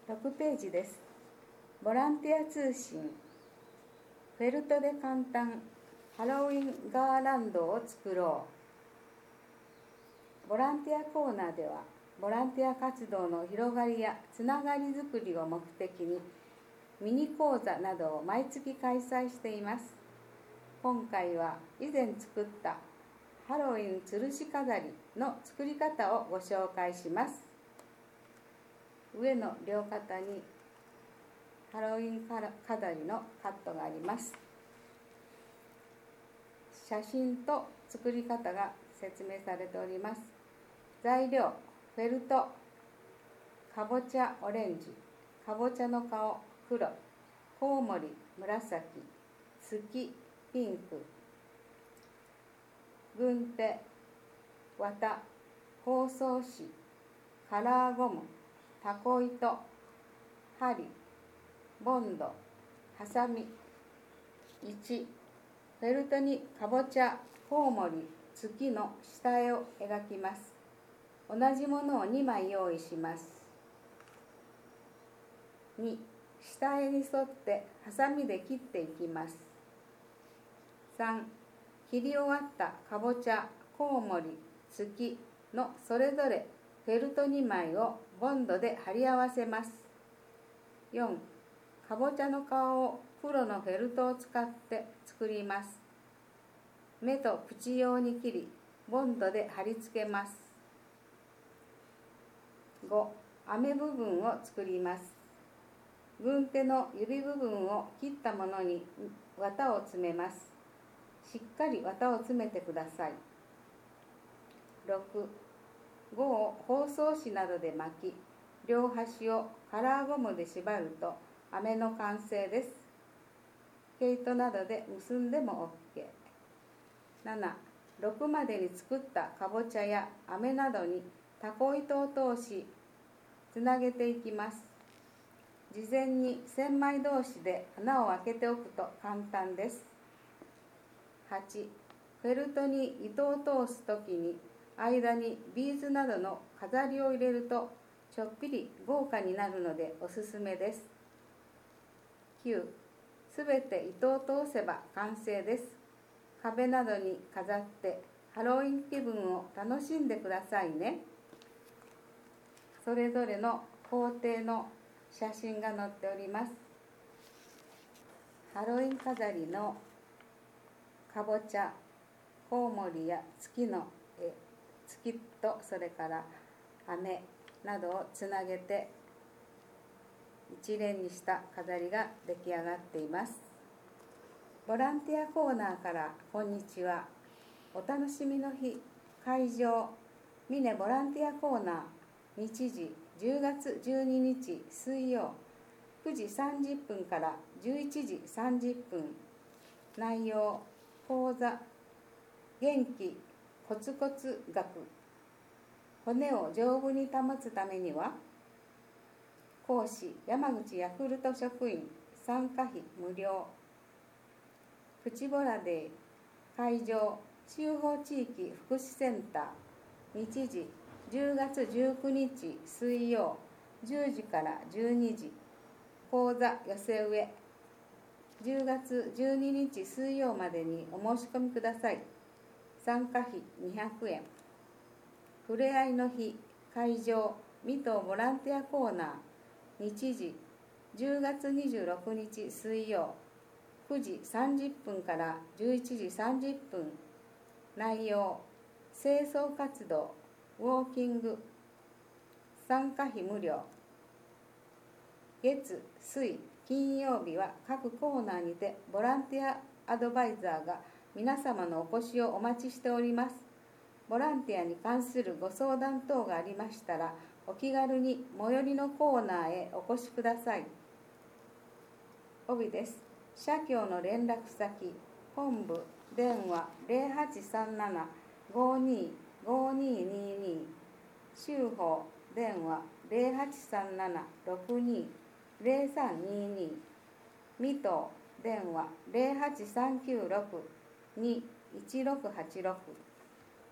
6ページです。ボランティア通信。フェルトで簡単ハロウィンガーランドを作ろう。ボランティアコーナーでは、ボランティア活動の広がりやつながりづくりを目的にミニ講座などを毎月開催しています。今回は以前作ったハロウィン吊るし飾りの作り方をご紹介します。上の両肩にハロウィン飾りのカットがあります。写真と作り方が説明されております。材料、フェルト、かぼちゃオレンジ、かぼちゃの顔黒、コウモリ紫、月ピンク、軍手、綿、包装紙、カラーゴム、タコ糸、針、ボンド、ハサミ。1、フェルトにかぼちゃ、コウモリ、月の下絵を描きます。同じものを2枚用意します。2、下絵に沿ってハサミで切っていきます。3、切り終わったかぼちゃ、コウモリ、月のそれぞれフェルト2枚をボンドで貼り合わせます。4、かぼちゃの顔を黒のフェルトを使って作ります。目と口用に切り、ボンドで貼り付けます。5、雨部分を作ります。軍手の指部分を切ったものに綿を詰めます。しっかり綿を詰めてください。6、5を包装紙などで巻き、両端をカラーゴムで縛ると飴の完成です。毛糸などで結んでも OK。7、6までに作ったかぼちゃや飴などにタコ糸を通しつなげていきます。事前に千枚同士で穴を開けておくと簡単です。8、フェルトに糸を通すときに間にビーズなどの飾りを入れるとちょっぴり豪華になるのでおすすめです。9、すべて糸を通せば完成です。壁などに飾ってハロウィン気分を楽しんでくださいね。それぞれの工程の写真が載っております。ハロウィン飾りのかぼちゃ、コウモリや月の絵、月とそれから飴などをつなげて一連にした飾りが出来上がっています。ボランティアコーナーからこんにちは。お楽しみの日、会場、峰ボランティアコーナー、日時10月12日水曜9時30分から11時30分。内容、講座、元気コツコツ学。骨を丈夫に保つためには。講師、山口ヤクルト職員。参加費無料。プチボラデー。会場、中方地域福祉センター。日時10月19日水曜10時から12時。講座寄せ植え。10月12日水曜までにお申し込みください。参加費200円。ふれあいの日、会場、水戸ボランティアコーナー。日時10月26日水曜9時30分から11時30分。内容、清掃活動、ウォーキング。参加費無料。月、水、金曜日は各コーナーにてボランティアアドバイザーが皆様のお越しをお待ちしております。ボランティアに関するご相談等がありましたら、お気軽に最寄りのコーナーへお越しください。帯です。社協の連絡先、本部、電話0837-525222、州法、電話0837-620322、水戸、電話0839621686。